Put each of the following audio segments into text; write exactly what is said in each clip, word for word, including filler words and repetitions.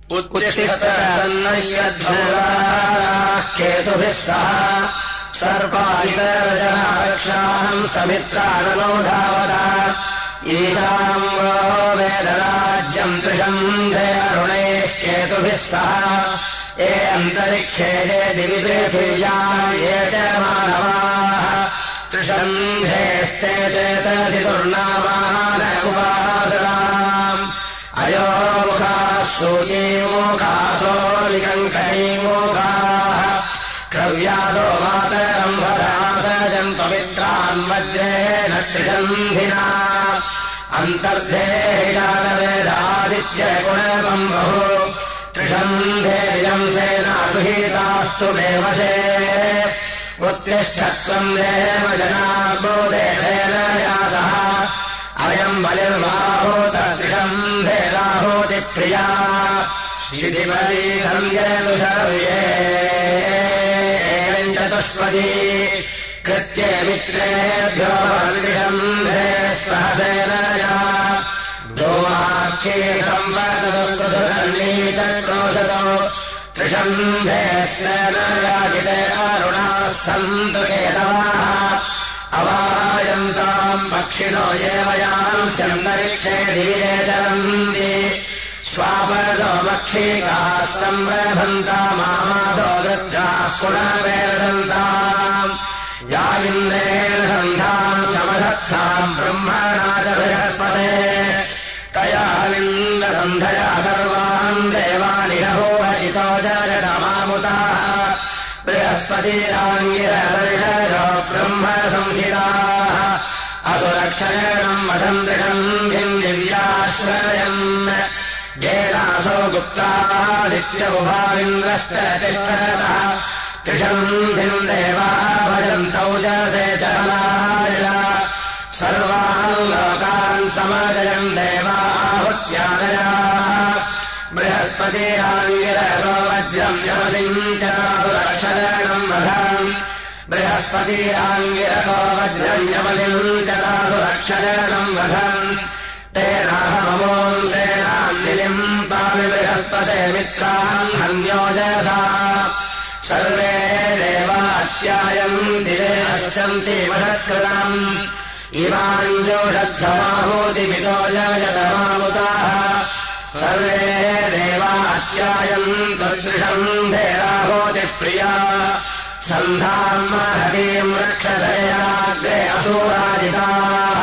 केतुभिः सह सर्पादितरजनारक्षाम् समित्रानलोधावता ईशाम् वो वेदराज्यम् त्रिषन्धे अरुणैः केतुभिः सह ये अन्तरिक्षे ये दिवि पृथिव्याम् ये च मानवाः त्रिषन्धेस्ते चेतसि दुर्नामान उपासनाम् अयो मुखाः सूचीमुखासो विकङ्कणीमुखाः क्रव्यादो मातरम् भदासजम् पवित्रान् वज्रेण त्रिषन्धिना अन्तर्धे जातवेदादित्यगुणकम् बहु त्रिषन्धेयम् सेनासुहीतास्तु मे वशे उत्तिष्ठत्वम् देव जनार्बोदेशेन यासः अयम् बलिर्बाहूत त्रिषन्धेराहूतिप्रिया शितिपदी सञ्जयतु शर्ये चतुष्पदी कृत्ये मित्रेभ्यो त्रिषन्धे सहसेनया दोमाख्ये संवदतुर्नीतक्रोशतो त्रिषन्धे स्नेनयाजिते अरुणाः सन्तु केतवाः अवायन्ताम् पक्षिणो ये वयांस्यन्तरिक्षे दिविजे चरन्ति स्वापदो मक्षिकाः संरभन्तामामादो गृद्धाः पुनर्वेदन्ताम् या इन्द्रेण सन्धाम् समधत्ताम् ब्रह्मणा च बृहस्पते तया विन्दसन्धया सर्वान् देवानिरहोहितो जगतमामुताः बृहस्पतिराङ्गिरदर्शयो ब्रह्म संहिताः असुरक्षयणम् वधम् त्रिषन्धिम् दिव्याश्रयन् येनासो गुप्तादित्यबुभाविन्द्रश्च तिष्ठतः त्रिषन्धिम् देवाः भजन्तौ जसे चरणाय सर्वान् लोकान् समजयम् देवाहुत्यादयाः बृहस्पतिराङ्गिरसो वज्रम् यमसिञ्चतासुरक्षरणम् वधाम् बृहस्पतिराङ्गिरसो वज्रम् यमसिञ्चतासुरक्षरणम् वधाम् तेनाहममोम् सेनाम् निलिम्पामि बृहस्पते मित्रान् हन्योजसा सर्वे देवात्यायम् दिवे नश्यन्ति महत्कृतम् इमाञ्जोषद्धमाहूतिमितो जगतमामुताः सर्वे देवात्यायम् तदृशन्धेराहोतिः प्रिया सन्धाम् महतीम् रक्षधयाग्रे असुराजिताः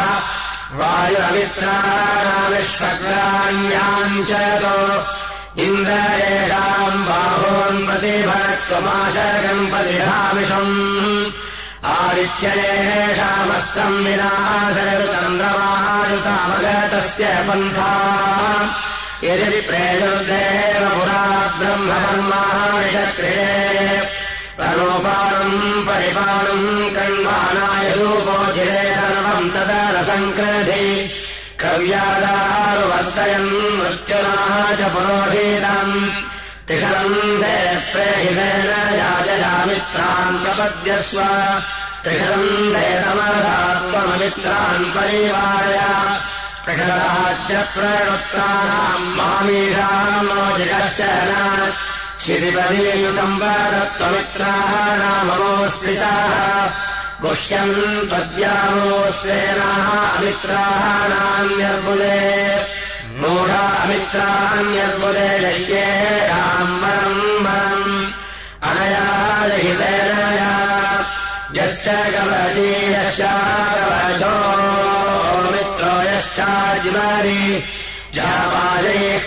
वायुरमित्राणामिष्वग्राण्याम् च तो इन्द्रेषाम् बाहोन्प्रतिभक्त्वमाशकम् प्रतिधामिषम् आदित्ययेषामस्तम् विनाशयतु चन्द्रमायुतामगतस्य पन्था यदि प्रेजुर्देव पुरा ब्रह्मकर्माणि चक्रिये प्रणोपानम् परिपालम् कण्वानाय रूपोचिरे सर्वम् तदरसङ्कृधि कव्यादारुवर्तयन् मृत्युनाः च पुरोधीतम् त्रिषन्धे प्रेहितेन याजयामित्रान् प्रपद्यस्व त्रिषन्धे समधात्वममित्रान् परिवारय प्रषदाच्च प्रणुत्राणाम् मामीषाम् नो जिगश्चन शिरिपदीयु संवादत्वमित्राणाममोऽस्मिताः गुह्यम् त्वद्यामो स्वेनाः अमित्राणान्यर्बुदे मूढा अमित्रान्यर्बुदे जय्येषाम् वरम् वरम् अनया जहि सेनया यश्च कवची यश्चाकवचो मित्रो यश्चाजिमारि जापाशैः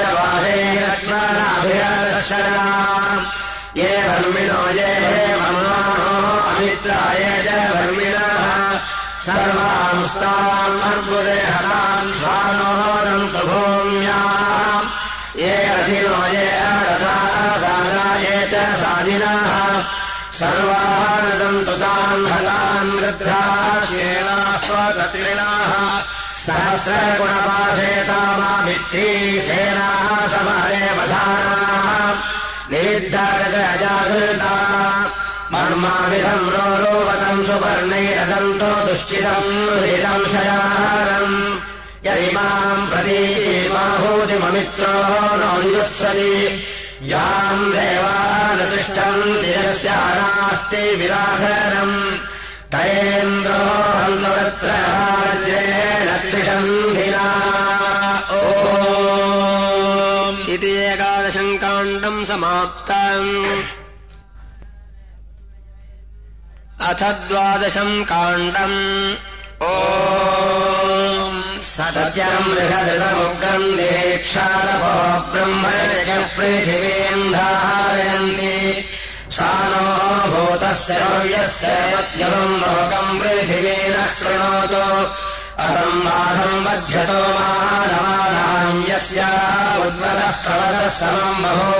कालपाशैरत्मनाभिरदर्शना ये धर्मिणो ये ममानो अमित्राय च धर्मिणः सर्वांस्ताम् अर्बुदे हतान् स्वानोदन्तु भूम्याम् ये अधिनो ये अरथाः सागाये च साधिनः सर्वान् दन्तु तान् हतान् वृद्धाः सेनाः सहस्रगुणपाशेतामाभित्ती सेनाः समरे वधानाः निविद्धागजागृता मर्माविधम् रोरोवतम् सुवर्णैरदन्तो दुश्चितम् हृदम् शयारम् यदिमाम् प्रतीमाहूतिममित्रो नो युत्सति याम् देवानतिष्ठन्ति यस्या नास्ति विराधनम् तयेन्द्रो हन्तवत्रराज्येन त्रिषन्धिना ओम् इति एकादशम् काण्डम् समाप्तम्। अथ द्वादशम् काण्डम् ओम् सत्यम् बृहदमुग्रम् दीक्षादपो ब्रह्मपृथिवीम् धारयन्ति सा नो भूतस्य रव्यस्य मध्यमम् लोकम् पृथिवीनः कृणोतु असंवादम् बध्यतो मानवानाम् यस्या उद्वदः प्रवदः समम् बहु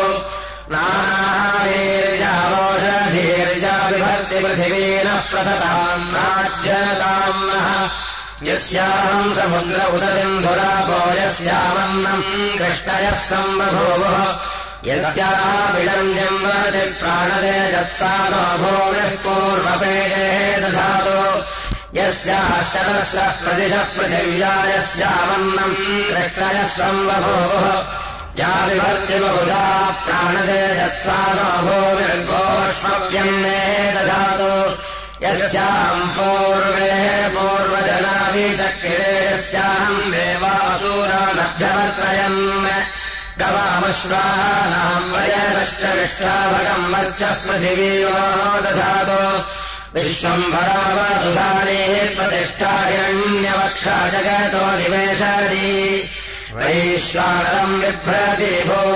नानावीर्यावोषधीर्या विभर्ति पृथिवीनः प्रथताम् राज्यताम्नः यस्याहम् समुद्र उदसिन्धुरापो यस्यामन्नम् कृष्णयः सम्बभूवुः यस्याः विडञ्जम् वदति प्राणतेजत्सा नो भूमिः पूर्वपेजेः दधातु यस्याश्चतस्रः प्रतिशः पृथिव्या यस्यामन्नम् कृष्णयः सम्बभूवुः या विभर्ति बहुधा प्राणतेजत्सा नो भूमिर्गोष्मव्यन्ने दधातु यस्याम् पूर्वे पूर्वजनाभिचक्रे यस्याहम् देवासुरानभ्यवर्तयन् गवामश्वानाम् वयश्च विष्टाभगम् वर्चः पृथिवीयो दधातु विश्वम्भरावसुधानेः प्रतिष्ठा हिरण्यवक्षा जगतो निवेशति वैश्वानरम् बिभ्रति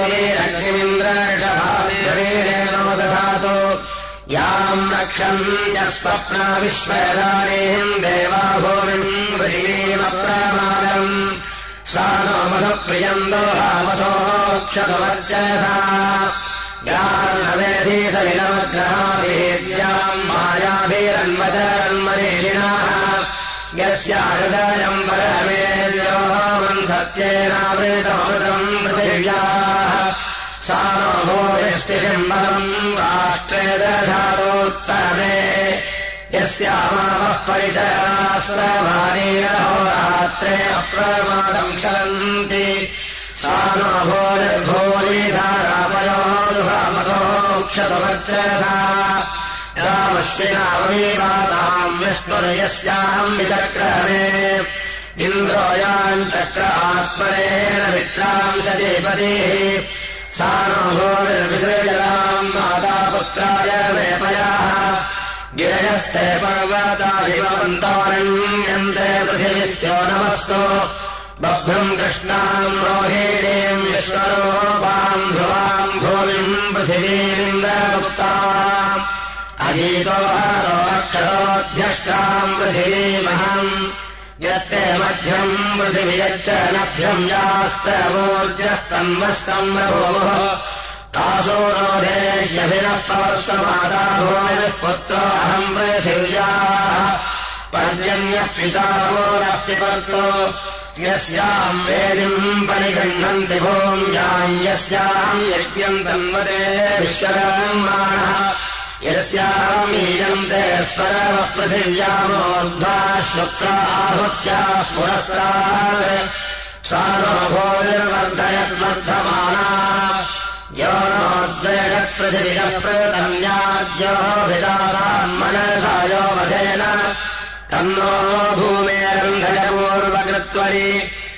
भूमिरग्निमिन्द्रषभाविरेणो दधातु याम् रक्षन्त्यस्वप्ना विश्वदानेम् देवा भूमिम् पृथिवीमप्रमादम् सा नो मधुप्रियन्दो रामथोक्षतवर्चसा यार्णवेधी सलिलमग्रहादेव्याम् मायाभिरन्वचरन्मरीषिणः यस्या हृदयम् परमेव्योऽहम् सत्येनावृतमृतम् पृथिव्याः सा नो भूरिष्टिशिम्बलम् राष्ट्रे दधातोत्तरे यस्यामावः परिचराश्रवाणीरहोरात्रे अप्रमादम् क्षरन्ति सा नो भूरिर्भूरिधारापयोक्षतवर्चसा यामश्विनावमीवाताम् विष्णुर्यस्याहम् विचक्रमे इन्द्रो याम् चक्र आत्मनेन वित्राम् सजीपतिः सा नो भूरिर्विसृजलाम् माता पुत्राय वेपयाः गिरयस्ते पर्वतादिवन्तारण्यन्ते पृथिविस्यो नमस्तु बभ्रम् कृष्णाम् रोहिणीम् विश्वरूपाम् ध्रुवाम् भूमिम् पृथिवीमिन्द्रगुप्ताम् अजीतो हरो अक्षरोऽध्यष्टाम् पृथिवीमहम् यत्ते मध्यम् पृथिव्यच्च नभ्यम् यास्तवोर्जस्तन्वः सम्भवोः तासो रोधेह्यभिनः पवस्वमाता भूमिः पुत्रो अहम् पृथिव्याः पर्जन्यः पिता भूरः पिबर्तो यस्याम् वेदिम् परिगृह्णन्ति भूम्याम् यस्याम् यज्ञम् तन्वते विश्वकर्माणः यस्याम् ईयन्ते स्वरवः पृथिव्यामोर्ध्वा शुक्राहुत्याः पुरस्तात् सा नो भूरिर्वर्धयद्वर्धमाना यो नोद्वेगपृथिविजः प्रतन्याद्यो विदासान्मनसा यो वधेन तन्नो भूमेरन्धयपूर्वकृत्वरि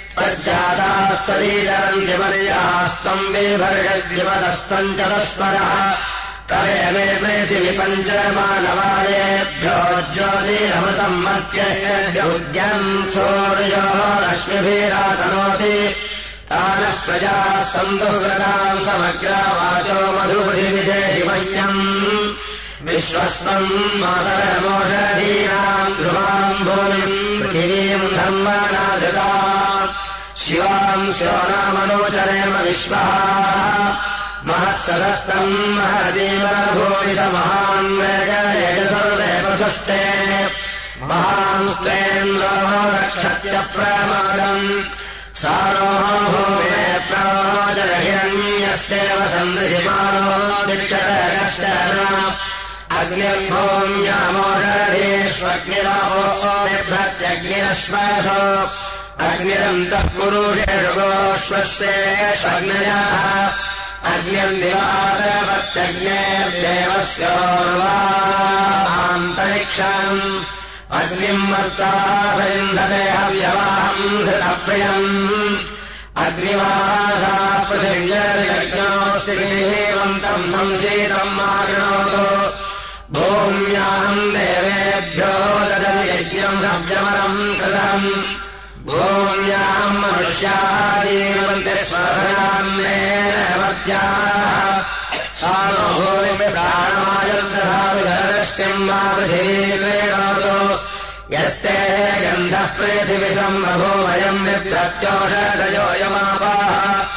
तज्जातास्तरीचरन्ति मर्यास्तम् बिभर्षद्विपदस्तम् चतुष्पदः करे मे पृथिवि पञ्चमानवायेभ्यो ज्योतिरमृतम् मर्त्यद्युद्यम् सूर्यो रश्मिभिरातनोति तानः प्रजाः सन्दुर्गताम् समग्रावाचो मधुपृथिविदेहि मह्यम् विश्वस्वम् मातरमोषधीनाम् ध्रुवाम् भूमिम् पृथिवीम् धर्मणा धृता शिवाम् श्रोणामनोचरेम विश्वाः महत्सदस्तम् महदीवभूमिषमहान् वेगयजसर्वे प्रसुष्टे महांस्तेन्द्रो रक्षत्य प्रमादम् सारोः भूमे प्राजरहिरण्यस्यैव सन्दृशिमानो दिक्षतकश्चन अग्निर्भूम्यामोषधीष्वग्निरावो बिभ्रत्यग्निरश्वासो अग्निरन्तः पुरुषेषु गोष्वस्तेष्वग्नयः अग्निर्दिवादवत्यग्नेर्देवस्योर्वान्तरिक्षम् अग्निम् वर्तासयन्धते हव्यवाहम् हृतप्रियम् अग्निवासा पृथिव्यर्यज्ञोऽस्ति देवन्तम् संशीतम् मा कृणोतु भूम्याम् देवेभ्यो ददति यज्ञम् सब्जमरम् कृतम् भूम्याम् मनुष्याः जीवन्ति स्वधनान्येन वर्त्याः सा नो भूमिः प्राणमायुर्दधातु जलदृष्टिम् वा पृथिवीर्वेणोतु यस्ते गन्धः पृथिविसम्भवो वयम् विभ्रत्योषधयोऽयमापाः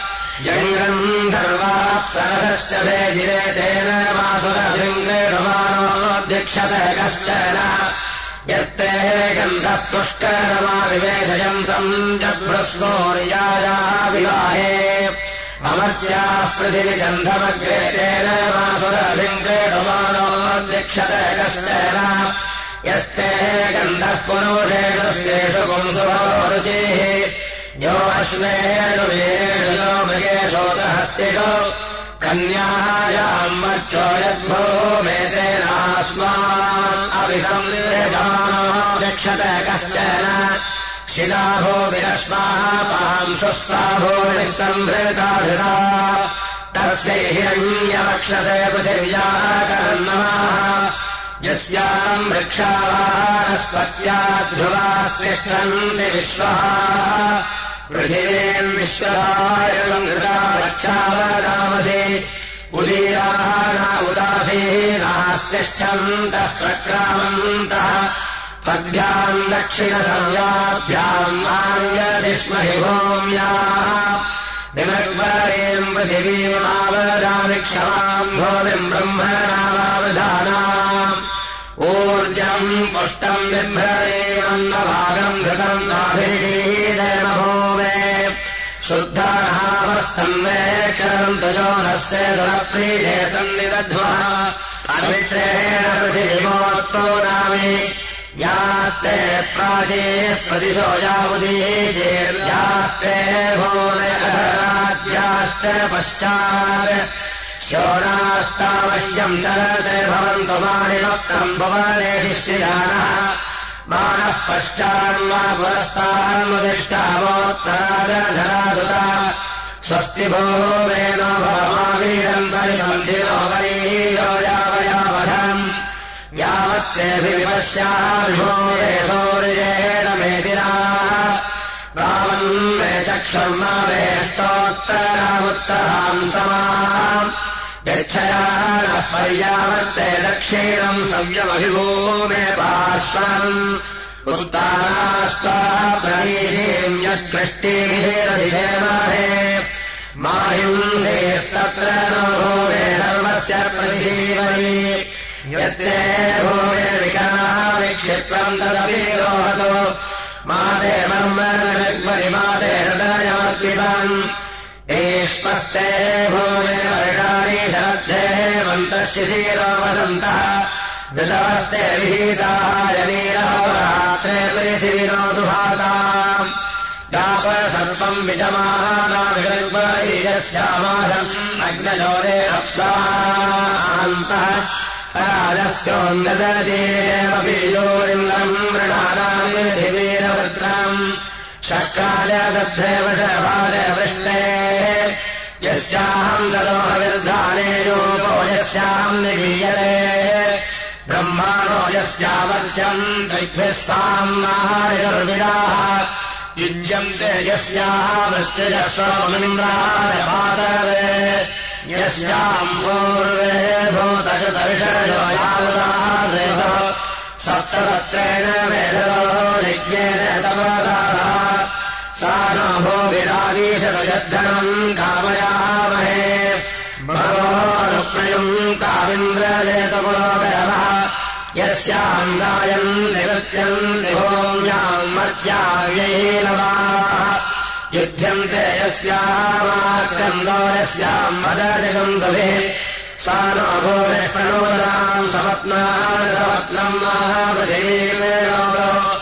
जङ्गन्धर्वाप्सरश्च भेजिरे तेन वासुरभिङ्गेणमानोऽध्यक्षत कश्चन यस्ते गन्धः पुष्करमा विवेशयम् सञ्जभ्रस्वोर्यायाः विवाहे अमर्त्याः पृथिविगन्धमग्रे तेन वासुरभिङ्गेणमानोऽध्यक्षत कश्चन यस्ते गन्धः पुरुषेषु पुंसुभोरुचिः यो अश्वेषु वीरेषु यो मृगेषोतहस्तिषु कन्यायाम् मर्चो यद्भूमेतेनास्मान् अभिसंलक्षत कश्चन शिलाभो विरश्माः पांशुः साभो निःसम्भृताधृता तस्य हिरण्यवक्षसे पृथिव्याः कर्णमाः यस्याम् वृक्षावाहस्पत्याध्रुवास्तिष्ठन्ति विश्वः पृथिवीम् विश्वदायम् घृता वृक्षावदामसि उदीराः न उदासीनास्तिष्ठन्तः प्रक्रामन्तः पद्भ्याम् दक्षिणसंज्ञाभ्याम् आङ्गतिष्महि भूम्याः विमग्वरीम् पृथिवीमावदामि क्षमाम् भूमिम् ब्रह्मणावावधानाम् ऊर्जम् पुष्टम् बिभ्रतीमन्नभागम् घृतम् नाभिरीदेव भूमे शुद्धानावस्थम् वेक्षरम् तजोनस्ते दुरप्रीजेतम् निदध्वः अमित्रेण पृथिविमोत्तो नामि यास्ते प्राचीः प्रतिशो यावुदीचेर्यास्ते भूमेऽधराज्याश्च पश्चात् शोणास्तावश्यम् चलते भवन्तु मानिमत्तम् भुवनेशिष्यानः मानः पश्चान्मा पुरस्तान्मुदिष्टावोत्तरादधरादुता स्वस्ति भूमेनो भवमावीरम् परिपन्थिनो वरीयो यावयावधम् यावत्तेऽभिविपश्याभिभूरे सूर्येण मेदिनाः रामम् मे चक्षुर्मा वेष्टोत्तरामुत्तराम् समाम् यच्छयानः पर्यावर्ते दक्षिणम् सव्यमभिभूमे पार्श्वम् उत्तानास्त्वा प्रणीहीम् यत्कृष्टिभिरधिषेमहे माहिंसेस्तत्र नो भूमे सर्वस्य प्रतिजीवनी यत्ते भूमे विकरणः विक्षिप्रम् तदपि रोहतो माते मर्मरिग्मरि माते हृदयमर्पिबन् एष्मस्ते भूमे वर्षाणि शरद्धे मन्तः शिशिरो वसन्तः ऋतवस्ते विहिताः यनीरहोरात्रे पृथिविनोतु भाताम् दापसर्पम् विजमानाभिर्ग्मरीयस्यामासम् अग्नजोरे अप्सान्तः राजस्योन्ददतीरेवपि योरिन्दम् मृणानाम् पृथिवीरवृत्रम् शक्रालयदद्धेव शपालवृष्टे यस्याहम् ददोहविर्धाने योगो यस्याहम् निगीयते ब्रह्माणो यस्यावत्यम् त्रिभिः साम्नाहारिर्विदाः युज्यन्ते यस्याः मृत्युजस्वमिन्द्राय पातवे यस्याम् पूर्वे भूतकृतविषयो यावदारेतो सप्तसत्रेण वेदतो यज्ञेन तपदाः सा नो भो विराजीशतयद्धनम् कामयामहे भगवानुप्रयुम् काविन्द्रजेतपुरोगरवः यस्याम् गायम् निवृत्यम् दिभोम्याम् मर्त्याव्यैलवाः युध्यन्ते यस्यामार्गन्दो यस्याम् मदजगम् दुभिः सा नो भूमिः प्रणोदनाम् सपत्नाम् सपत्नम् महापृथिवीर्वेणोतो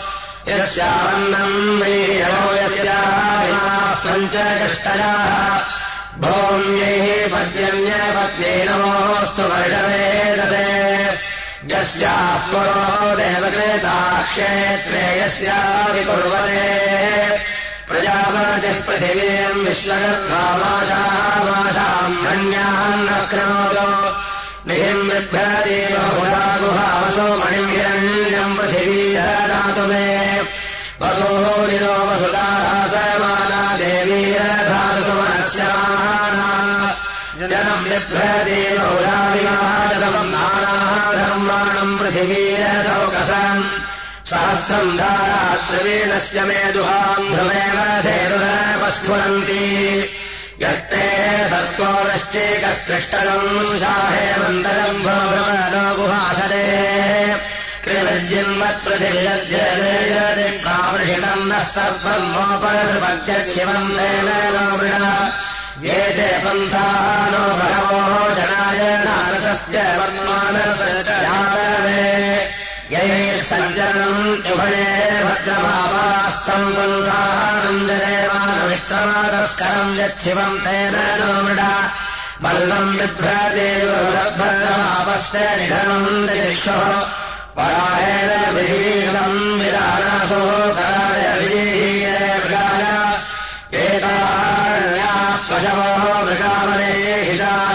यस्यावन्नम् वीर्यो यस्याः पञ्चकष्टयाः भौम्यैः पद्यन्यपत्न्यै नमोऽस्तु वर्षवे दते यस्याः पुरो देवकृता क्षेत्रे यस्याभिकुर्वते प्रजापतिः पृथिवीम् विश्वगर्भामाशामाशाम् रण्यान्नक्रोतो निहिम् बिभ्रति बहुरागुहावसो मणिम् हिरण्यम् पृथिवीः दातु मे वसोः निरो वसुदासमाना देवीरधातु सुमनस्यमाना जनम् बिभ्रति बहुराविमाजसम् नानाधर्माणम् पृथिवीरथौकसम् सहस्रम् धारात्रिवीणस्य मे दुहाम् ध्रुवेव धेरुरपस्फुरन्ति यस्ते सत्त्वश्चेकस्पृष्टकम् शाहे मन्दरम् भ्रमणो गुहासते कृलज्जिन्वत्पृथिविलज्जते प्रावृषितम् नः सर्वम् मोपरसृपत्यक्षिवम् तेन नो मृण ये ते पन्थाः नो बहवो जनाय नारसस्य वर्मानसयातवे यैः सञ्जनम् उभये भद्रभावास्तम् पन्थानम् जयमानमित्रमातस्करम् यच्छिवम् तेन नो मृड बल्लम् बिभ्रते भद्रभावस्य निधनम् दिक्षुः परायण विहीनम् विदानासो कराय विधीये मृगाय एतान्याः पशवो मृगामने हिताः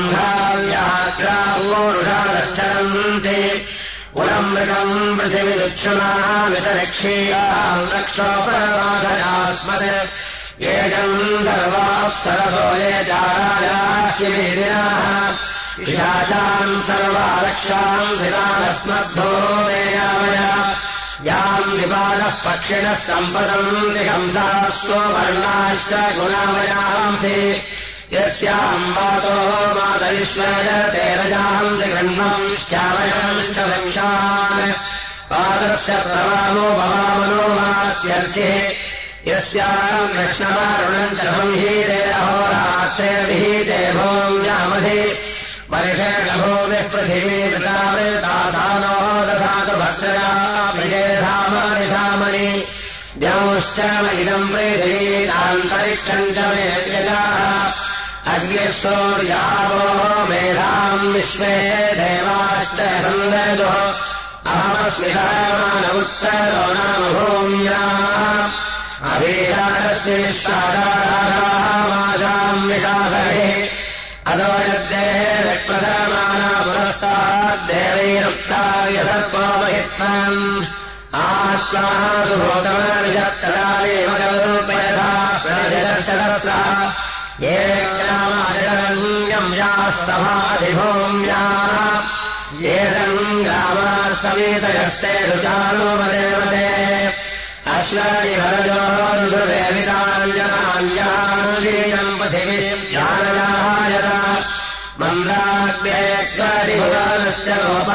सिंहाव्याघ्रावोरुषादश्चरन्ति उरम् मृगम् पृथिविदुच्छुना वितरक्षीयाम् रक्षोपरमाधयास्मत् ये गन्धर्वाप्सरसो ये चारायाः किमेदिनाः पिशाचान् सर्वा रक्षाम् धिरानस्मद्धो वेयामय याम् विपादः पक्षिणः सम्पदम् दिहंसाः स्ववर्णाश्च गुणामयांसि यस्याम् वातो मातरिष्वय तेरजांसि गृह्णंश्चावयांश्च वंशान् पादस्य प्रवामो भवामनो मात्यर्चिः यस्याम् कृष्णवारुणम् च संहीते अहोरात्रे विहीते भूम्यामधि वर्षेण भूमिः पृथिवी वृतावृतासानो दधातु भद्रया मृगे धामानि धामनि द्यौश्च इदम् पृथिवीतान्तरिक्षम् च मे व्यजाः अग्निः सूर्यावो मेधाम् विश्वे देवाश्च सन्ददुः अहमस्मि धर्मानमुत्तरो नाम भूम्याः अभीराणस्मि विश्वाडारामाशाम् विशासहि अदो यद्देः प्रदमाना पुरस्ताद्देवैरुक्ता यसर्पोपहित्वम् आत्मा सुभूतमविजत्तदालेव कल्पयथा प्रजदर्शदर्शः ये ग्रामादिरण्यम् याः सभाधिभूम्याः ये तम् ग्रामाः समेतयस्ते रुचानुपदेवते अश्वनि भरजो ध्रुवे विताञ्जनान्याम् पृथिवीम् जानयायत मन्द्राग्नेत्वादिभुवानश्च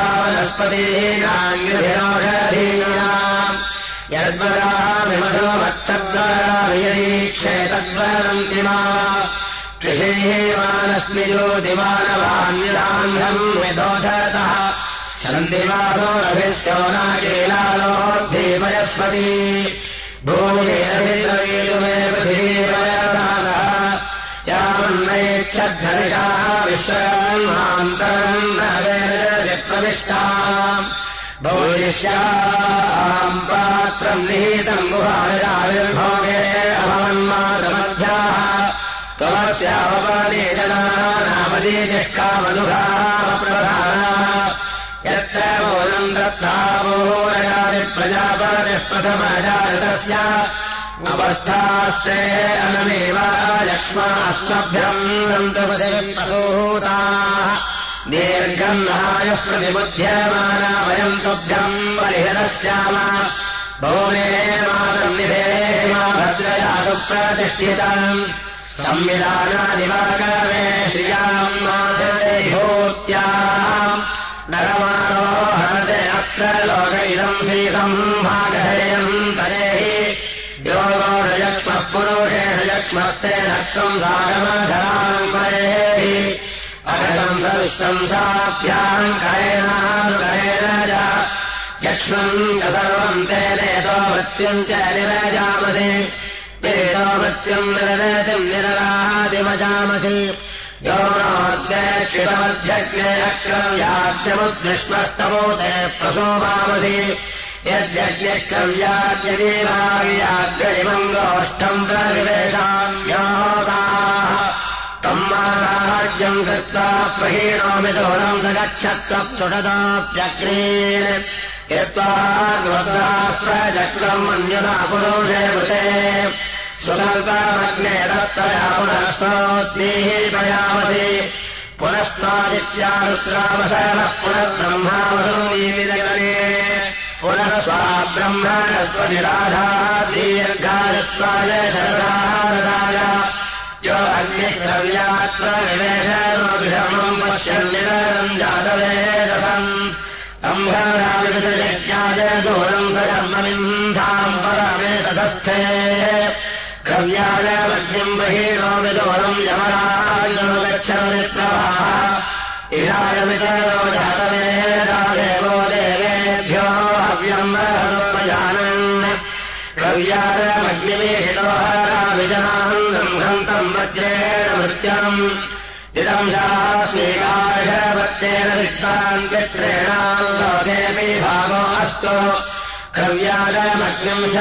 गोपावनस्पतीनाङ्गिभिरोषधीनाम् यद्वदामिमसो मत्तद्वदामियदीक्षे तद्वदन्ति मा कृषेः मानस्मि ज्योतिमानवान्यदान्धम् विदोषतः सन्धिवादोरभिश्चो नाकेलालोद्धीमयस्पति भूमिरभिर्वेदु मे पृथिवीवयसादः यामन्नैक्षद्धरिषाः विश्वकर्मान्तरम् न वेदस्य प्रविष्टाम् भूयिष्याम् पात्रम् निहितम् गुहाविर्भोगे अभवन्मातमध्याः त्वमस्यावपादे जनानामदीतिः कामदुःखामप्रधाना यत्र मूलम् दत्तावोरजादिप्रजापतिः प्रथमजातस्य अवस्थास्ते अनमेवा लक्ष्मास्मभ्यम् सन्तु पृथिवीप्रसूताः दीर्घम् नायः प्रतिबुध्यमाना वयम् तुभ्यम् बलिहदस्याम भूमे मातम् निधेः मा भद्रया सुप्रतिष्ठितम् संविधानादिवाकर्मे श्रियाम् मातृभूत्याम् नरमारोहणते अत्र लोक इदम् श्रीसम्भागधेयम् तरेहि योगो रजक्ष्मः पुरुषेण लक्ष्मस्ते नक्तम् सागमधराम् करेहि अघटम् सविश्वम् साभ्याम् करेणानुकरेण च यक्ष्मम् च सर्वम् ते नेतो मृत्युम् च निरजामसि नेतो मृत्युम् निरतिम् निररादिमजामसि यो नोद्यक्षितमध्यग्ने अक्रव्याद्यमुद्विष्मस्तमो ते प्रसोमामसि यद्यज्ञक्रव्याद्यदेवाव्याग्रजिमम् गोष्ठम् प्रविवेशाम्योदाः तम् महाराज्यम् कृत्वा प्रहीणोमि दूरम् स गच्छत्वक्षुषदाप्यग्नेन् यत्त्वा प्रचक्रम् अन्यथा पुरुषे मृते सुकल्पमग्ने दत्तया पुनस्तोत्नीः प्रयामति पुनस्त्वादित्यारुद्रावसनः पुनर्ब्रह्मावसूनीविदगणे पुनः स्वाब्रह्मणस्पतिराधाः दीर्घायत्वाय शरदाय यो अग्निक्रव्यात्र विवेशम् पश्यन्निरम् जातवेदसम् अम्भराविविधयज्ञाय दूरम् स जन्मनिन्धाम् परमे सदस्थे क्रव्याय मग्निम् बहीनो विदूरम् यमराजो गच्छन्निप्रवाः इहायमितरो जातवेदादेवो देवेभ्यो हव्यम् बृहदोपजानन् क्रव्याय मग्निमीहितो हराविजनाम् गृह्णन्तम् वज्रेण मृत्यम् इदम् शास्मीकाशवत्तेन वित्तान् पित्रेणाल्लोकेऽपि भागो अस्तु क्रव्याजमग्निम्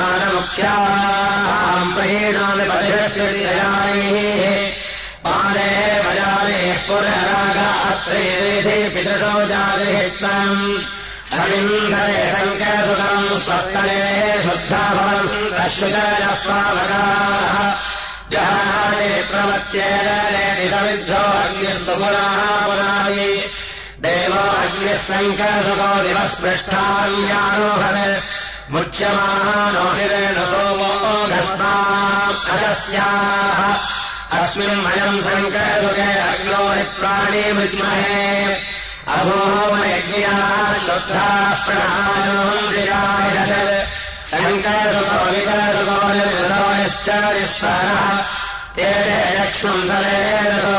शशमानमुख्याम् प्रहीणोमि परिहृत्ययायैः पाले पजालेः पुनरागात्रेवेधे पितृशो जागृहित्वम् समिन्धरे सङ्कसुतम् स्वस्तरे शुद्धाभवम् अश्रुतजः पावकाः जहाने प्रवत्येन समिद्धो अग्निस्तु पुनः पुनायि देवो अग्निः सङ्कसुतो दिवस्पृष्ठान्यारोहन् मुच्यमानो हिरेण सोमो घस्ताम् अगस्त्याः अस्मिन्मयम् सङ्कसुते अग्नो प्राणी विद्महे अभूमयज्ञाः शुद्धाः प्रणायोम् विरायः सङ्कसुतो विकसुतो निर्मृतोश्च निस्वरः ते ते लक्ष्मम् सलेरसो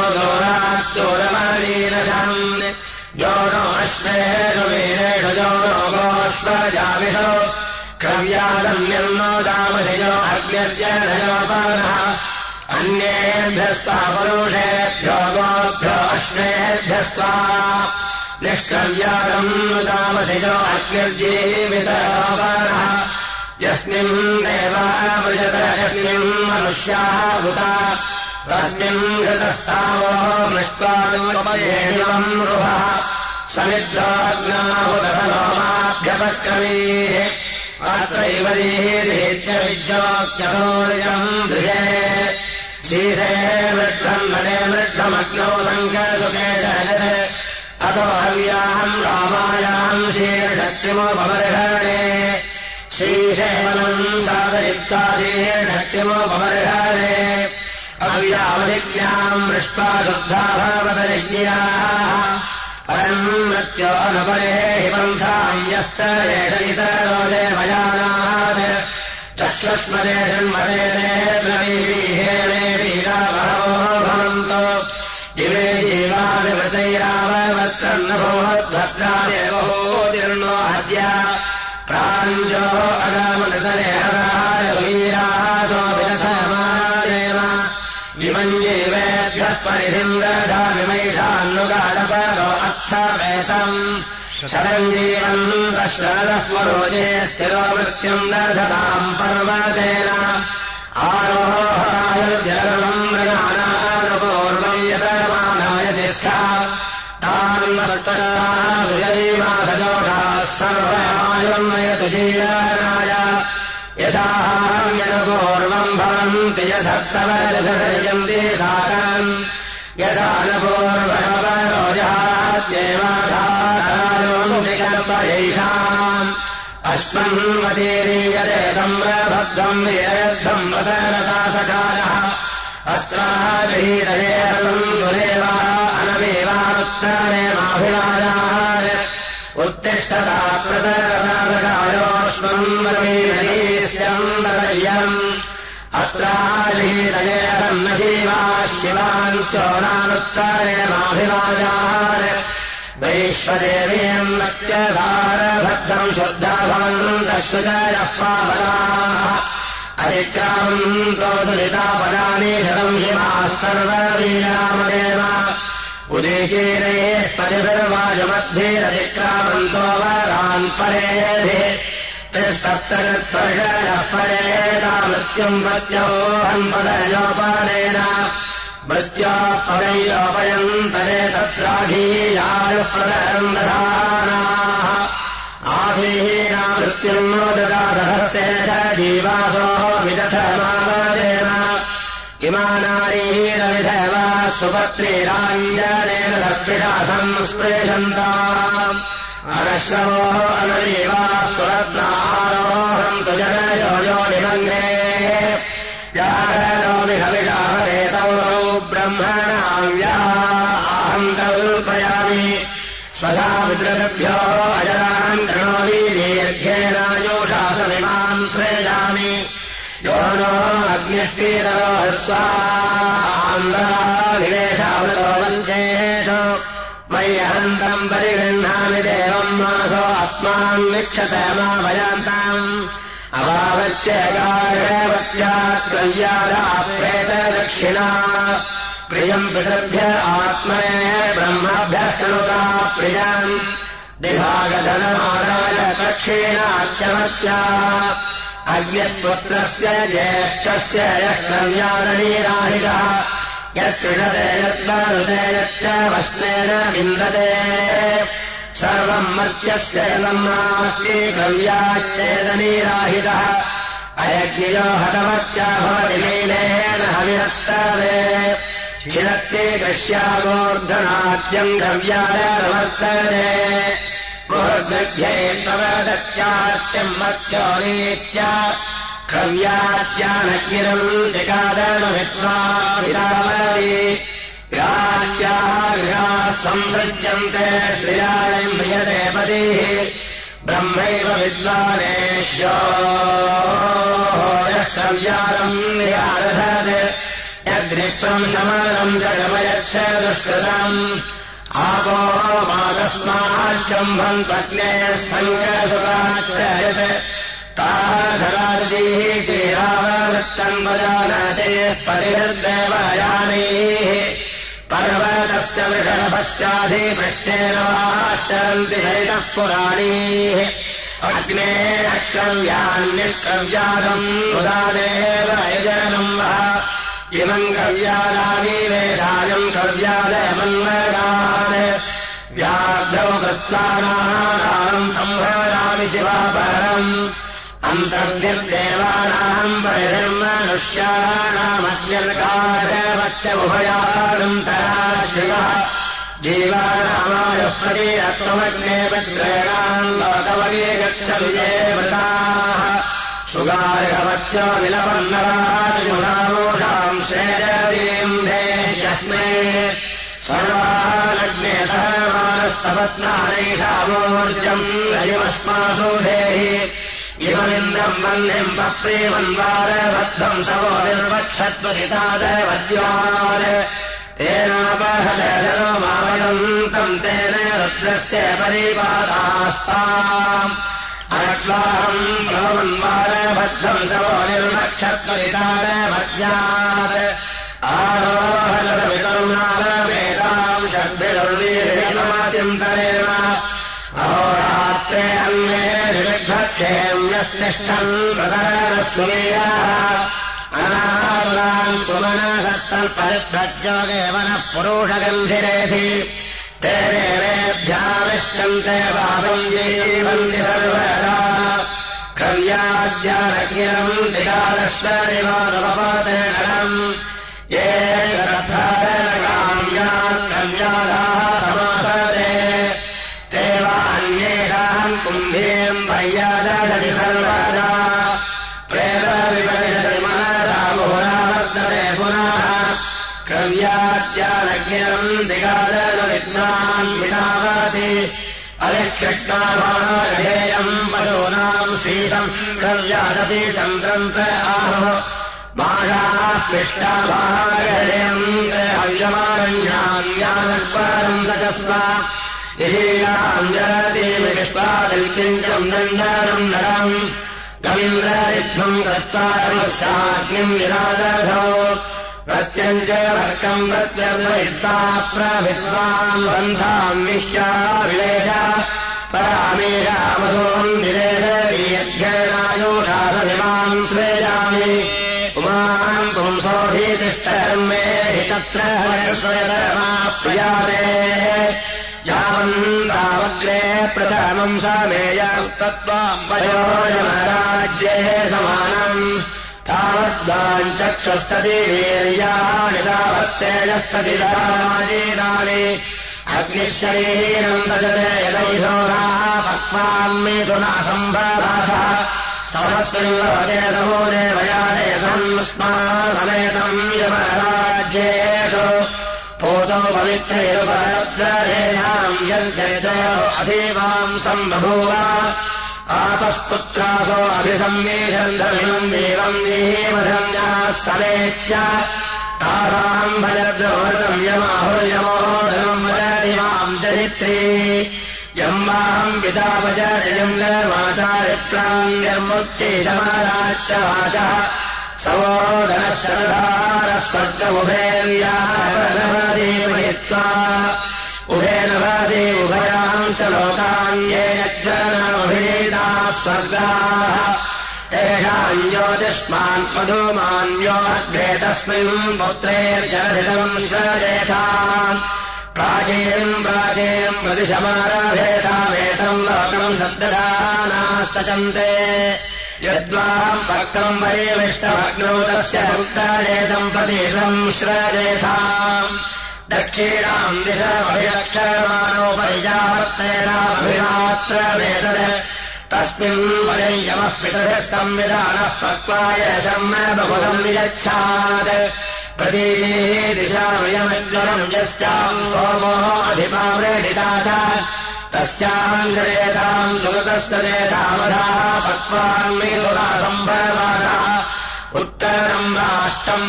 दोराद्दूरमलीनशम् यो नो अश्वेषु वीरेषु यो नो गोष्वजामिषु क्रव्यादन्यन्नो दामसिजो अग्निर्जनयोपानः अन्येभ्यस्त्वा पुरुषेभ्यो गोभ्यो अश्वेभ्यस्त्वा निष्क्रव्यादम् दामसिजो अग्निर्जीवितयोपानः यस्मिन् देवामृजत यस्मिन् मनुष्याः भूता तस्मिन् घृतस्तावो मृष्ट्वानुपयेणिवम् रुहः समिद्धोऽग्नाहुतसलोमाभ्यपक्रमीः अत्रैव दीर्घेत्यविज्योत्यतोर्यम् दृशे शीशे मृद्धम् नटे मृद्धमग्नौ सङ्कसुके जगत् अथो हव्याम् रामायाम् शीर्षक्तिमुपमर्हणे श्रीशेवनम् साधयित्वा शीर्षक्तिमुपमर्हणे अव्यावधिज्ञाम् मृष्ट्वा शुद्धा भवतयज्ञाः परम् मृत्यो अनुपरे हि पन्थाम् यस्तरेष इतरो देवयानात् चक्षुष्मदे जन्मदेते द्रवीवीहेणे वीरावहवो भवन्तो इमे जीवानिवृतैराववर्तन्नभोद्भद्रादेवोदीर्णो हद्य प्राञ्जो अगामनतरे हराय वीरासो विरथमादेव विमञ्जीवेभ्यः परिधिम् दधामिमैषान्नुगालपरो अर्थवेतम् शरञ्जीवन् दशरथः पुरोजे स्थिरो मृत्युम् दधताम् पर्वतेन आरोहरायुर्जलम् मृगानानुपूर्वम् यतमानाय तिष्ठा तान् सुजरीमासजोषाः सर्वमायुर्नयतु जीवनाय यथान्यनुपूर्वम् भवन्ति यथत्तवयन्ति साकम् यथा न पूर्वयोजहाद्येवाधारायोऽनुकल्पयैषाम् अस्मन्मतीरीयते सम्रभद्रम् विरद्धम् वदनतासकालः अत्राहीतयेतम् दुरेवा अनमेवानुत्तरे माभिराजाय उत्तिष्ठता प्रतरतासकायोऽस्मन्मतीरीस्यन्दर्यम् अत्राहीतयेतम् न जीवा शिवान् शोणानुत्तरे माभिराजाय वैश्वदेवीम् नत्यसारभद्रम् शुद्धा भवन्तः शुचयः पावनाः अधिक्रामन्तो दुरितापदानि शतम् हिमाः सर्ववीरामदेव उदीचीरैः परिसर्वाजमध्येरधिक्रामन्तो वरान् परेभिः सप्तचत्वर्षः परेता मृत्युम् मृत्योऽहम् पदयोपनेन मृत्योः पदयोपयन्तरे तत्राघीयायुःप्रदरम् दधानाः आसीहीना मृत्युम् नो ददादहस्ते च जीवासो विदधमावदेन इमा नारीरविधव सुपत्नीराञ्जनेन सर्पिषा संस्पृशन्ताम् अनश्रवो अनवीवा सुरत्नारोहम् तु जनयो यो निमङ्गे व्याहरो विहविषाहरेतौ ब्रह्मणाव्या अहम् कल्पयामि स्वधा विद्रभ्यो अजरान् कृणोमि दीर्घेनायोषासमिमाम् श्रेयामि यो नो अग्निष्टीतरो हस्वान्दाविवेशावृतो वञ्चेषु मय्यहन्तम् परिगृह्णामि देवम् मासो अस्मान् वीक्षत मा भयान्ताम् अभावत्यगारवत्यात्रव्यादाप्रेतदक्षिणा प्रियम् पितृभ्य आत्मने ब्रह्मभ्यः कृता प्रियम् दिभागधनमादाय दक्षिणाच्यवत्या अग्न्यपुत्रस्य ज्येष्ठस्य यः क्रव्यादनीराहितः यत्कृणते यत्वरुते यच्च वस्नेन विन्दते सर्वम् मर्त्यस्य नास्ति क्रव्याच्चेदनीराहितः अयज्ञयो हतमर्चा भवति नीलेन हविरक्तवे छिरत्ते कृष्यागोर्धनाद्यम् क्रव्यादवर्तते मूर्ध्यै तव दत्यात्यम् मर्त्योरीत्य क्रव्यात्यानग्निरम् जगादमविद्वाभिरामवी ग्राह्याः गृहाः संसृज्यन्ते श्रियायम् म्रियते पतिः ब्रह्मैव विद्वानेश्यो यः क्रव्यादम् निरादधत् यद्रिक्तम् शमनम् जगमयच्च दुष्कृतम् आपो मातस्माच्चम्भम् पत्नेः सङ्गसुताच्च यत् ताधराजीः चेरावृत्तम् वजानते परिहृद्देवयानीः पर्वतस्य वृषभस्याधिपृष्ठेन वाश्चरन्ति हरितः पुराणीः अग्ने क्रव्यान्निष्क्रव्यादम् उदादेव यजनम् वः इमम् क्रव्यादाविवेशायम् क्रव्यादमन्वगान् व्याघ्रौ कृत्वानाम् तम्भरामि शिवापरम् अन्तर्निर्देवानाम् परिधर्मनुष्याणामज्ञर्कारवच्च उभयानम् तराश्रियः जीवानामायुः प्रतीरत्वमग्ने विग्रहणाम् लोकवगे गच्छतु ये वृताः सुगार्हवच्चो निलपन्नराजुषामोषाम् श्रेयदीम् देश्यस्मे सर्वानग्ने सर्वानः सपत्नानैषामोर्जम् रजिमस्मासु देहि इममिन्द्रम् वह्निम् पप्रीमन्वारबद्धम् सवो निर्वक्षत्वहितादवद्यात् तेनापहदशनो मावयन्तम् तेन रुद्रस्य परिपादास्ताम् अनक्वाहम् प्लवन्वारबद्धम् सवो निर्वक्षत्वहितादवद्यात् आरोहलवितरुणालवेदाम् षड्भिर्वीर्यमाचिन्तरेण अहोरात्रे अन्ये विविग्भक्षेम्यस्तिष्ठन् प्रदरस्वीयाः अनासुरान् सुमनसत्तल्परिभ्रज्योगेवनः पुरुषगन्धिरेधि ते देवेभ्याविष्टन्ते वादम् जीवन्ति सर्वदा क्रव्याद्यानग्निरम् दिगादश्वरिवादवपते नरम् ये श्रद्धारकाम्यान् क्रव्यादाः समासते ते वान्येषाम् कुम्भीम् भय्यादशति सर्वदा प्रेरविपतिषति मनसा मुहुरावर्तते पुनः क्रव्याद्यानग्निरम् दिगादविद्वान् विनावति अलिकृष्णाभागेयम् पशूनाम् शीशम् क्रव्यादपि चन्द्रम् च आहो माषाः पिष्टाभागेयम् हव्यमारण्यान्यानक्वरम् सचस्व दिहीयाम् जरतीमि विश्वादिल्किञ्चम् दण्डनम् नरम् गमीन्द्ररिद्धम् कृत्वा तमस्याग्निम् विराजधौ प्रत्यञ्च वर्कम् प्रत्यर्दयित्वा प्रभिद्वान् बन्धाम् विश्या विलेश परामेषामधूम् विलेशयज्ञायोषासनिमाम् स्वेजामि उमाम् पुंसोऽधितिष्ठर्मे हि तत्र स्वयधर्माप्रियाते यावन्तावग्रे प्रथमम् समेयस्तत्त्वाम् वयोजमराज्ये समानम् तावद्वाञ्चक्षुस्तति वीर्याणि तावत्तेजस्तति राजीनानि अग्निशरीरम् तजते यदैधोराः पक्वान्मेधुना सम्भ्रातः समस्मिन् लभते समूले वयाते संस्मा समेतम् यमराज्येषु पूतो पवित्रैरुपरद्रेयाम् यञ्चरितो अधीवाम् सम्बभूव आपस्पुत्रासो अभिसंवेशन्धमिनम् देवम् देवधन्याः समेत्य तासाम् भजद्रवृतम् यमाहुर्यमोदनम् वदति माम् चरित्रे यम् माम् पितापचर्यम् निर्माचारित्राण्यर्मुक्तिशमराच्च वाचः सवोदनः शरधारस्वर्गमुभेर्यादेवयित्वा उभेन भवति उभयांश्च लोकान्येयज्ञानमभिनेताः स्वर्गाः तेषाम् ज्योतिष्मान् मधुमान्यो अग्रे तस्मिन् पुत्रेर्जलधितम् श्रजेथाम् प्राचीनम् प्राचीनम् प्रतिशमारभेदामेतम् लोकम् सद्दधानास्तचन्ते यद्वाम् पक्वम् परिविष्टमग्नौ तस्य मुक्ताजेतम् प्रति संश्रजेथाम् दक्षिणाम् दिशमभिरक्षमाणोपरिजावर्तेनाभिमात्रमेतत् तस्मिन् पर्ययमः पितृभिः संविधानः पक्वाय शम्न बहुलम् वियच्छात् प्रतीः दिशामयमज्वलम् यस्याम् सोमो अधिपाव्रेडिता च तस्याम् श्रेताम् सुगतस्तदेतामधाः पक्वान्मेधुना सम्भवानः उत्तरम् राष्ट्रम्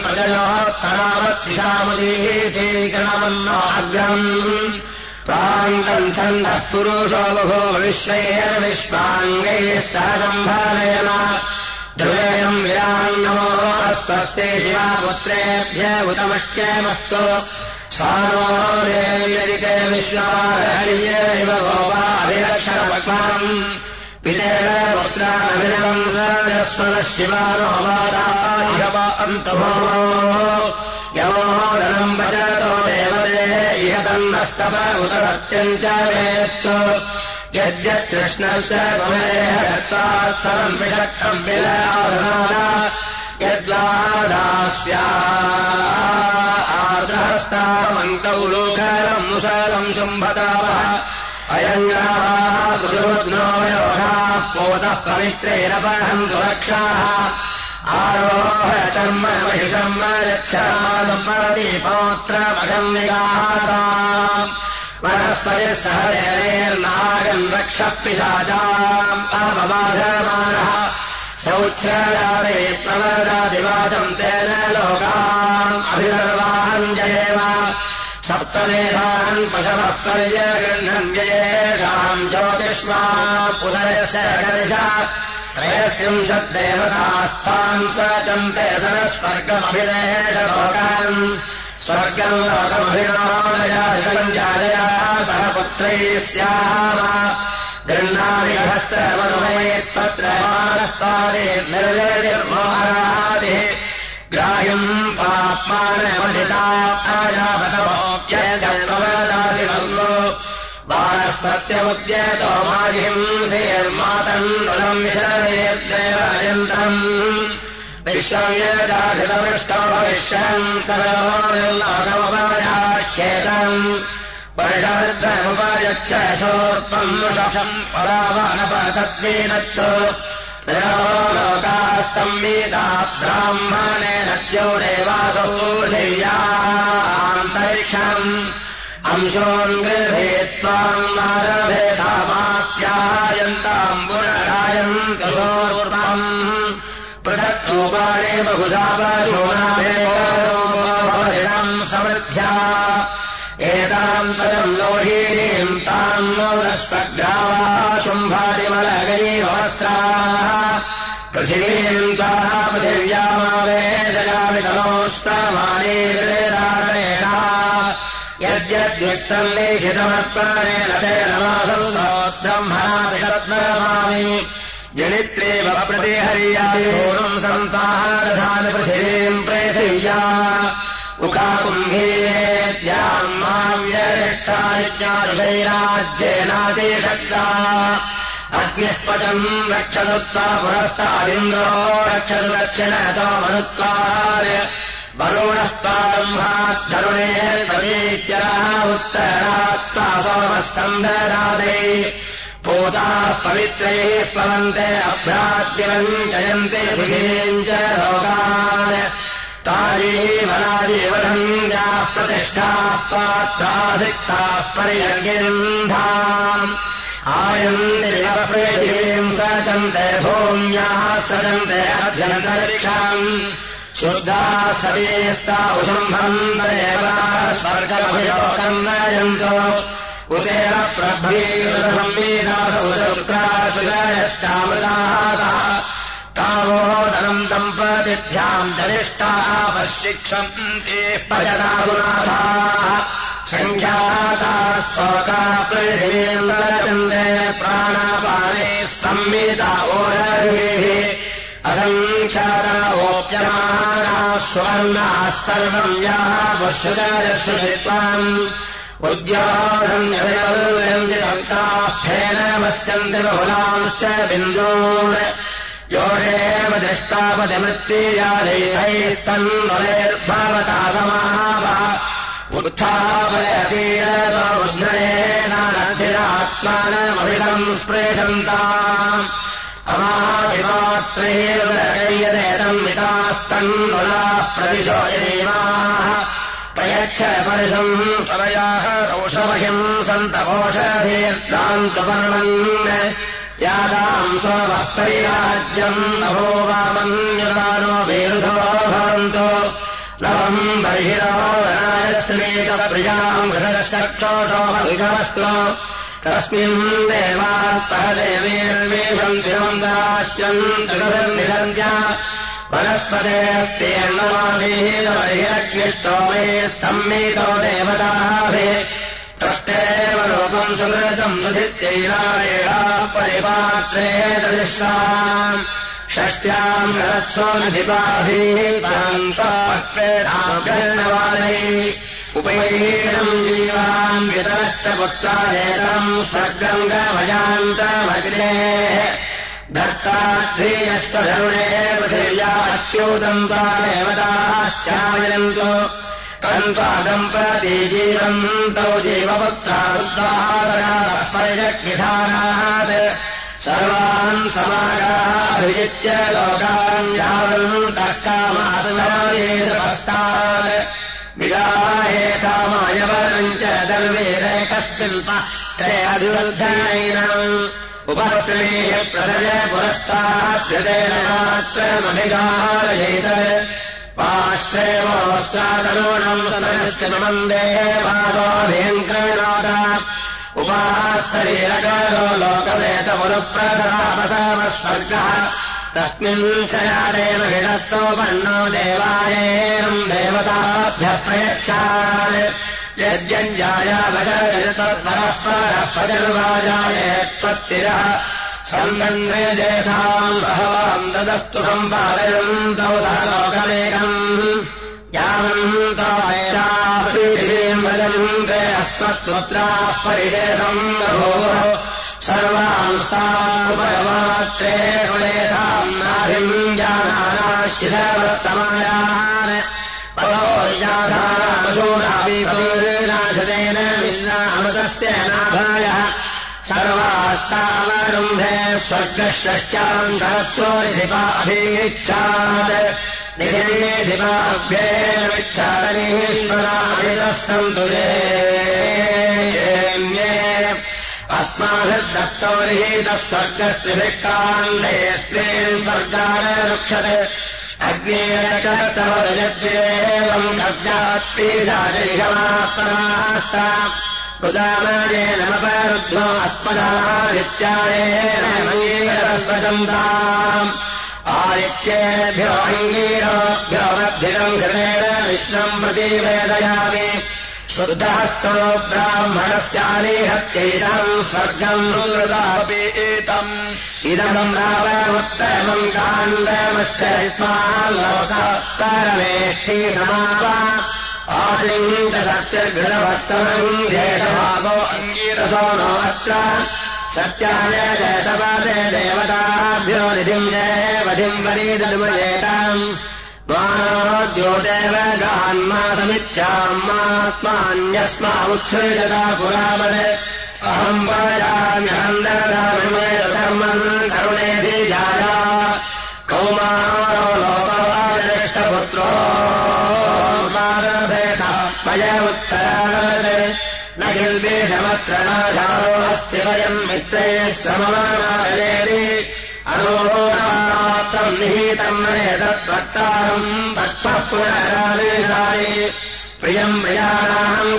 प्रजयोत्तरावत्तिशामुदीचीकरणमन्नाग्रम् प्रान्तम् छन्दः पुरुषो बभो विश्वैर्विश्वाङ्गैः सह सम्भावयन ध्रुवेयम् विरान्नमो अस्तस्ते शिवापुत्रेभ्य उतमश्चयमस्तु सानो देव्यदिते विश्वारहर्यैव गोपाभिरक्षणपक्वाम् पितेव पुत्रानभिनवम् सरस्वतः शिवानो वादान्तभो यमोदनम् वचतो देवते इह तन्नस्तप उत सत्यम् च वेत्तु यद्यत्कृष्णस्य कुमेह दत्तात्सरम् विषक्तम् विलासनाद यद्वादास्या आर्द्रहस्तामन्तौ लोकरम् मुसलम् शुम्भतावः अयङ्गाः मृदुग्नो योधाः पोतः पवित्रेण परहन्तु रक्षाः आरोह चर्म महिषम् यच्छामपरति पौत्रमघम् विगाताम् वनस्पतिः सह देवैर्नागम् रक्षः पिशाचाम् अहमबाधमानः सौच्छ्रयादे प्रवदादिवाचम् तेन लोकाम् अभिधर्वान् जयेव सप्तमेधान् पशवः पर्यगृह्णन् येषाम् ज्योतिष्मा उदयस्य गदिश त्रयस्त्रिंशद्देवतास्तान् स चन्ते सरस्वर्गमभिदेश लोकान् स्वर्गम् लोकमभिनादयाधिकम् जायया सह पुत्रैः स्याम गृह्णामि हस्तमनुमेत्तत्र मानस्तारे निर्वेदिर्मोहरादिः ग्राह्यम् पाप्मानमधिता आयापतमोऽप्यसर्वदासि मङ्गो वानस्पत्यमुद्यतो माजिहिंसेर्मातण्डुलम् विशरेर्देवयन्तम् विश्वम् यजाधितपृष्टो भविष्यम् सर्वोर्लोकमुपमयाच्छेदम् वर्षवृद्धमुपयच्छ शोर्पम् शशम् परावानपतद्दीनत्तु लोकास्तम्मीता ब्राह्मणेन द्यो देवासो दिव्यान्तरिक्षम् अंशोऽङ्गृभे त्वाम् नारभेदामाप्यायन्ताम् पुनरायन्तु शोर्पम् पृथक्रूपाणे बहुधा पशूनाभेदम् समृद्ध्या एताम् पदम् लोहीनीम् ताम् नोदस्पग्रावा शुम्भादिमलगैवस्त्राः पृथिवीम् ताः पृथिव्यामावेशयामितमोस्तामानी विरेदारेण यद्यद्युक्तम् लेखितमर्पणेन तेन ब्रह्मणा विषत्नमामि जनित्रेव प्रतिहर्यादिपूर्वम् सन्ताः दधान पृथिवीम् पृथिव्या उकाकुम्भीयेत्याम् माम् यरिष्ठादिज्ञादिशैराज्येनादिशक्ता अग्निः पचम् रक्षदुत्वा पुरस्तादिन्द्रो रक्षतु दक्षिणतो मनुत्वाय वरुणस्तादम्भाद्धरुणेर्परीत्यः उत्तरात्ता सोमस्तम्भरादे पूताः पवित्रैः प्लवन्ते अभ्राद्यवम् जयन्ते पृथिवीम् च लोकान् ताजीवनाजीवधन्याः प्रतिष्ठाः पात्रासिक्ताः पर्यगिन्धाम् आयन्ति विलपृथिवीम् सचन्ते भूम्याः सचन्ते अभ्यन्तरिक्षाम् शुद्धाः सतीस्ता उशुम्भन्तरेव स्वर्गमभिलोकम् नयन्तो उतेन प्रभ्रीरसंवीदास उदशुक्राशुगयश्चामृताः तावोदनम् दम्पतिभ्याम् जनिष्ठाः पश्शिक्षन्ति पचनादुनाथाः सङ्ख्यातास्तोका पृथिवीम् सचन्ते प्राणापानैः संविदा ओरभिः असङ्ख्याता ओप्यमानाः सुवर्णाः सर्वम् याः पुष्युगयश्रुत्वाम् उद्योगन्यभिताः नमस्यन्ति बहुलांश्च बिन्दून् योषेव दृष्टापतिमृत्तियादैस्तन्वैर्भवता समाव उत्थापयसीरद्रेणात्मानमभिलम् स्पृशन्ताम् अमादिमात्रैर्दयदेतम् मितास्तन्वलाः प्रदिशो देवाः प्रयच्छ परिशम् त्वरयाः रौषमहिम् सन्तपोषधीर्दान्तपर्वन् यासाम् सोमः परिराज्यम् नभो वामन्युदानो विरुधो भवन्तो लवम् बर्हिरो वनायश्रीतप्रियाम् हृदश्चक्षोषो विगमस्तु तस्मिन् देवाः सह देवीर्वेशन्ति मन्दाश्चन्त्रिगुर्निरञ्च वनस्पतेऽस्त्येर्नवासीरग्निष्टोमे सम्मीतो देवताभिः तष्टेव रूपम् सुकृतम् सुधित्यैरारेणाः परिपात्रे ददिष्टाम् षष्ट्याम् शरत्सोऽनधिपाभिः स्वान्त्वाक्वेणाभ्यर्णवादैः उपैनम् जीवान् वितरश्च पुत्रादेतम् स्वर्गम् गमजान्तमग्नेः धर्ताध्रीयश्च धरुणे पृथिव्या अच्यूतम् त्वा देवताश्चायन्तु तन्त्वादम् प्रति जीवन्तौ जीवपुत्रारुद्धादराः परिजग्निधानात् सर्वान् समागाभिजित्य लोकान् यावन्तः कामासमावेदपस्तात् विगाहेतामायवनम् च दर्वेरेकस्मिल्पत्रे अधिवर्धनैनम् उपश्रेः प्रसज पुरस्ताद्यतेन मात्रमभिगारयेत पाश्रेवोऽस्तादरूणम् सनश्च मन्दे वासोऽभियङ्करनाथ उपास्तरीरकारो लोकवेतमुरुप्रथरापसामस्वर्गः तस्मिन् च यादेव हिडस्तोपन्नो देवायेनम् देवताभ्यः प्रयच्छात् यद्यञ्जायावजरतत्परः परः पजर्वाजायेत्पत्तिरः सन्दन्त्रे जेताम् सहवाम् ददस्तु सम्पादयन्तौ लोकमेकम् यावन्तम् पृथिवीम् भजन्ते अस्मत्पुत्राः परिदेशम् बभूव सर्वांस्तामुपयमात्रे कुलेताम् नाभिम् जानानाशिशवः समायान् परोर्जाधारामधूराभिपूर्णाशतेन विश्रामृतस्य नाभायः सर्वास्तावरुन्धे स्वर्गश्रष्ट्याम् शरत्सोऽधिपाभिच्छात् निधिपाभ्येच्छादनीश्वराभितः सन्तु अस्माभिर्दत्तो निहितः स्वर्गस्त्रिभिः काण्डे स्त्रीन् स्वर्गान् रक्षते अग्नेरक्षस्तवदयज्येवम् कव्यात्पीशाशैषमात्मनास्ता उदामयेन नमपरुद्धो अस्मदादित्यायेन मयीरस्वचन्दाम् आदित्येभ्यो अङ्गीरोभ्यो मद्भिरम् घृतेन विश्वम् प्रतिवेदयामि शुद्धहस्तो ब्राह्मणस्यानिहत्यैदम् स्वर्गम् रुद्रदापि एतम् इदमम् रावमुत्तमम् काण्डमस्य स्माल्लोकपरमेष्टि समावा आदिम् च सत्यघृतवत्समम् देशभागो अङ्गीरसो नो अत्र सत्याय जयतपदे देवताभ्यो निधिम् जयवधिम् वरीदनुमयेताम् द्योदेव गान्मासमित्याम्मास्मान्यस्मामुत्सृजता पुरावदे अहम् वयाम्यहन्दरधर्मम् करुणेऽधिजाया कौमारो लोकवादिष्टपुत्रो मय उत्तरावदे न किल्बेषमत्र नाधारो अस्ति वयम् मित्रैः सममानायेति अनोरात्रम् निहितम् एतद्वक्तारम् भक्तः पुनरादेशाय प्रियम् प्रियाणाम्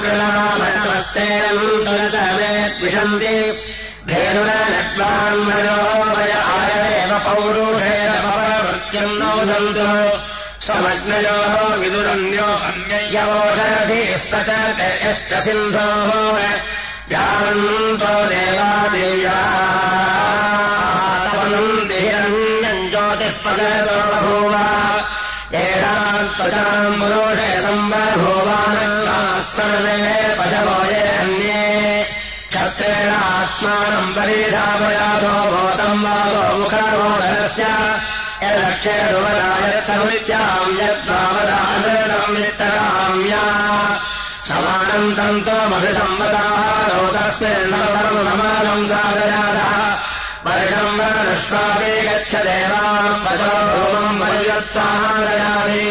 कृणामणमस्तेऽन्तरतमेद्विषन्ति धेनुरनक्वान्मयो वय आयदेव पौरुषेण पववृत्यम् नोदन्तु स्वमग्नयोः विदुरन्यो अन्ययोषधिः स च यश्च सिन्धोः जानन्तो देवादेव्यातवनम् ज्योतिःपगतो बभूव एषाम् पुरुषे सम्बभूवानः सर्वे पशवो ये अन्ये क्षत्रेणात्मानम् परिधावयातो भूतम् वागो मुखरोदरस्य यदक्षेरुवराय समित्याम् यद्वावदानम् वित्तकाम्या समानम् तन्तोमभिसम्मताः तस्मिन् सर्वम् समानम् सादरातः वर्षम् वर्णश्वापि गच्छदेवाम् पचो भूमम् परिगत्ताः दयाति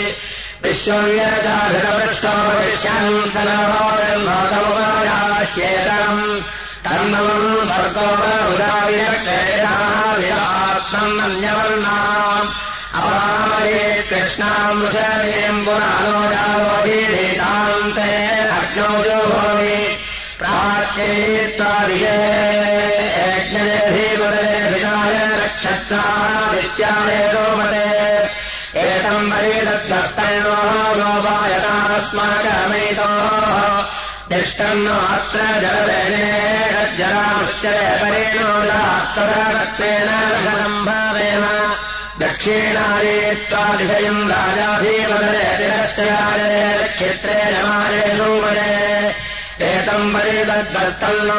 विश्वव्यचाधितपृष्ठोपविश्यम् सनभोदन्भोतमुपायाह्येतरम् तन्मम् स्वर्गोपरुदाविरक्षेयात्मम् अन्यवर्णाम् अपामये कृष्णाम् वृषदेम् पुराणो जावोऽभिधीतान्ते अग्नौ जोहोमि प्राच्यैत्वादिये यज्ञधीपदे भिनाय नक्षत्रादित्याय गोपदे एतम् परिदत्तस्तयो गोपायतास्माकमेतोः तिष्ठन्नो अत्र जलदेने जरामृत्यरे परेणोदात्तरक्तेन रघसम्भावेन दक्षिणायेत्वादिशयम् राजाधीपदे तिरश्चयाय क्षेत्रे जमाये सोमये एतम् परिदद्वस्तन्नो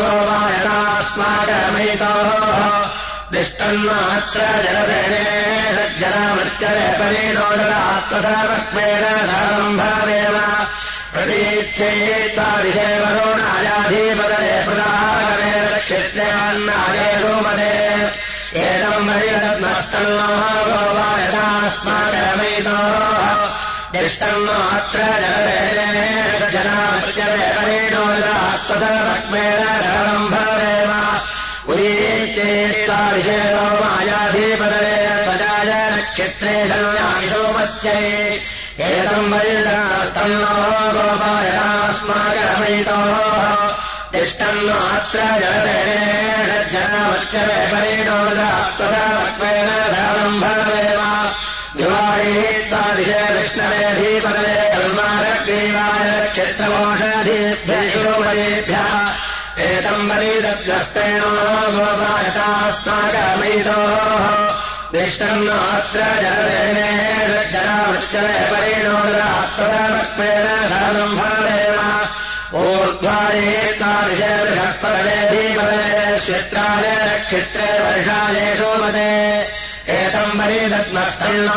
गोपायतास्माकमेतोः तिष्ठन्नो अत्र जलसेने जरामृत्यरे परेणोदात्तरक्तेन रघसम्भावेन प्रतीच्छेत्वादिशे वरुणायाधीपदे प्रदाहरे क्षेत्र्यान्नाये सोमदे एतम् परिदद्वस्तन्नो गोपायतास्माकमेतोः तिष्ठन्नो अत्र जलसेने जरामृत्यरे परेणोदात्तरक्तेन रघसम्भावेन उदीच्येत्वादिशे सोमायाधीपदे स्वजाय नक्षत्रे संयामिषोमत्यै एतम् परिदस्तन्नो गोपायतास्माकमेतोः तिष्ठन्नो अत्र जलसेने जरामृत्यरे परेणोदात्तरक्तेन रघसम्भावेन दिवाळीत्वादिशे विष्णवेऽधीपदे कल्मारग्रीवाय क्षेत्रमोषधीभ्यः एतम् परिदद्वस्तेनो गोपायतास्माकमेतोः तिष्ठन्नो अत्र जलसेने जरामृत्यरे परेणोदात्तरक्तेन रघसम्भावेन ऊर्ध्वायेत्वादिशे बृहस्पतिधीपदे श्वेत्राय नक्षत्रे वर्षाय सोमदे एतम् परिदद्वस्तन्नो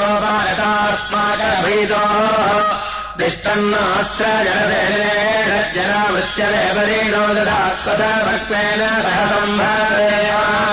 गोपायतास्माकमेतोः तिष्ठन्नो अत्र जलसेने जरामृत्यरे परेणोदात्तरक्तेन रघसम्भावेन